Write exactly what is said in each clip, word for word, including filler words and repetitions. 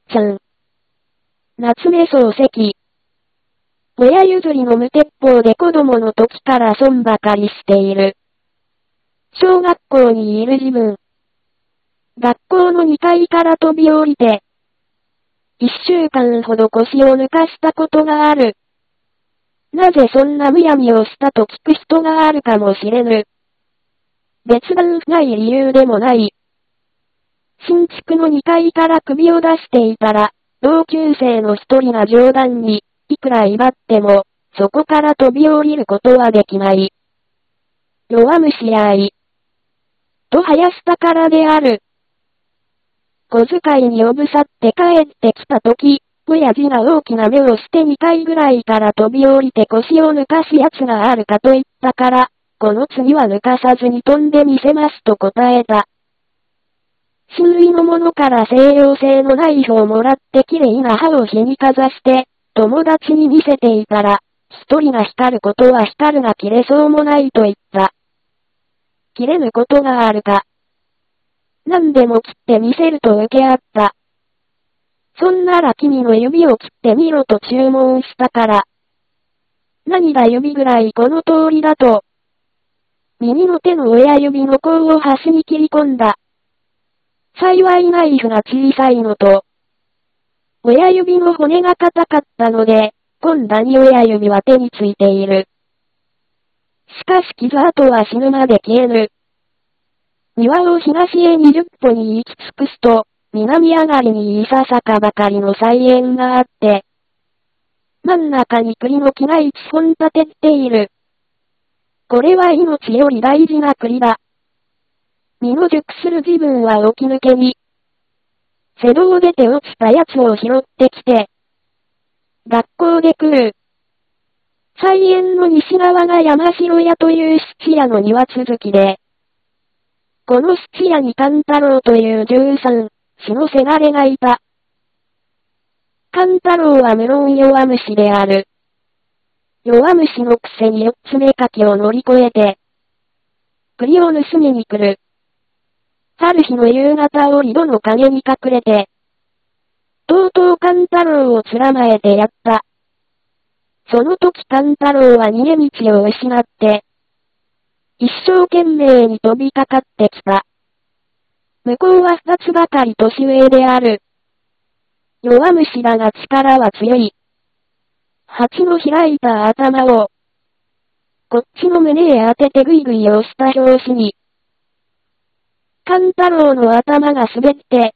ちゃん。夏目漱石。親譲りの無鉄砲で子供の時から損ばかりしている。小学校にいる自分。学校のにかいから飛び降りて、一週間ほど腰を抜かしたことがある。なぜそんなむやみをしたと聞く人があるかもしれぬ。別段深い理由でもない。新築のにかいから首を出していたら、同級生の一人が冗談に、いくら威張っても、そこから飛び降りることはできない。弱虫やい。と生やしたからである。小遣いにおぶさって帰ってきたとき、親父が大きな目をしてにかいぐらいから飛び降りて腰を抜かすやつがあるかと言ったから、この次は抜かさずに飛んでみせますと答えた。周囲の者から西洋製のナイフをもらって綺麗な歯を日にかざして、友達に見せていたら、一人が光ることは光るが切れそうもないと言った。切れぬことがあるか。何でも切ってみせると受け合った。そんなら君の指を切ってみろと注文したから。何だ指ぐらいこの通りだと。右の手の親指の甲を端に切り込んだ。幸いナイフが小さいのと、親指の骨が硬かったので、今度に親指は手についている。しかし傷跡は死ぬまで消えぬ。庭を東へにじゅっぽに行き尽くすと、南上がりにいささかばかりの菜園があって、真ん中に栗の木が一本立てている。これは命より大事な栗だ。身の熟する自分は起き抜けに、瀬戸を出て落ちたやつを拾ってきて、学校で食う。菜園の西側が山城屋という質屋の庭続きで、この質屋に勘太郎というじゅうさん、死のせがれがいた。勘太郎は無論弱虫である。弱虫のくせに四つ目かきを乗り越えて、栗を盗みに来る。ある日の夕方を井戸の陰に隠れて、とうとう勘太郎をつらまえてやった。その時勘太郎は逃げ道を失って、一生懸命に飛びかかってきた。向こうは二つばかり年上である。弱虫だが力は強い。蜂の開いた頭を、こっちの胸へ当ててぐいぐい押した拍子に、勘太郎の頭が滑って、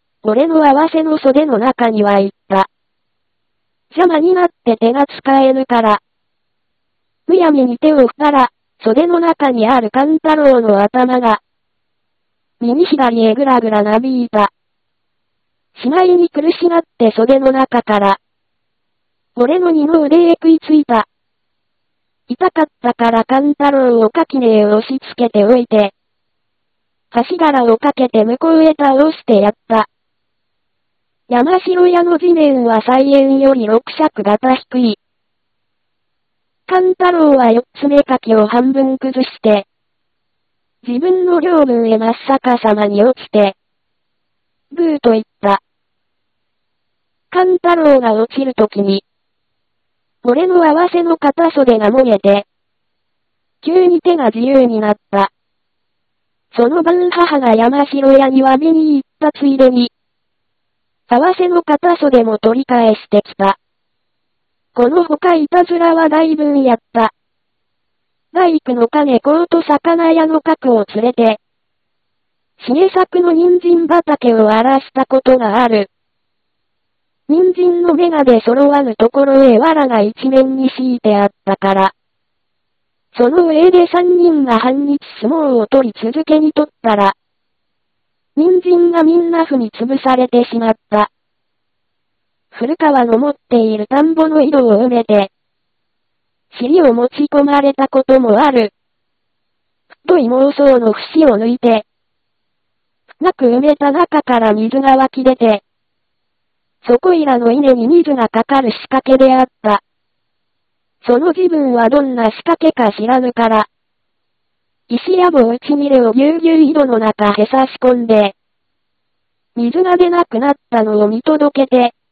俺の合わせの袖の中には行った。邪魔になって手が使えぬから。むやみに手を振ったら、袖の中にある勘太郎の頭が、右左へぐらぐらなびいた。しまいに苦しがって袖の中から、俺の二の腕へ食いついた。痛かったから勘太郎を垣根へ押し付けておいて、足柄をかけて向こうへ倒してやった。山城屋の地面は菜園より六尺型低い。勘太郎は四つ目かきを半分崩して、自分の領分へ真っ逆さまに落ちて、ブーと言った。勘太郎が落ちるときに、俺の合わせの片袖がもげて、急に手が自由になった。その晩母が山城屋に詫びに行ったついでに、合わせの片袖も取り返してきた。このほかいたずらは大分やった。大工の金子と魚屋の角を連れて、茂作の人参畑を荒らしたことがある。人参の芽が出揃わぬところへ藁が一面に敷いてあったから。その上で三人が半日相撲を取り続けに取ったら、人参がみんな踏み潰されてしまった。古川の持っている田んぼの井戸を埋めて、尻を持ち込まれたこともある。太い妄想の節を抜いて、深く埋めた中から水が湧き出て、そこいらの稲に水がかかる仕掛けであった。その自分はどんな仕掛けか知らぬから、石やぼうちみれをぎゅうぎゅう井戸の中へ差し込んで、水が出なくなったのを見届けて、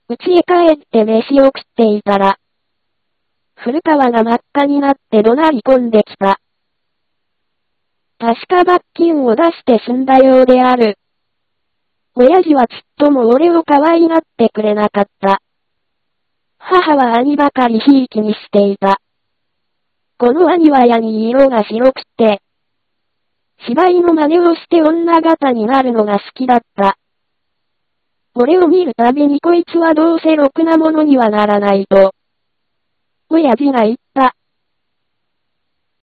家へ帰って飯を食っていたら、古川が真っ赤になって怒鳴り込んできた。確か罰金を出して済んだようである。親父はちっとも俺を可愛がってくれなかった。母は兄ばかりひいきにしていた。この兄は矢に色が白くて、芝居の真似をして女型になるのが好きだった。俺を見るたびにこいつはどうせろくなものにはならないと。親父が言った。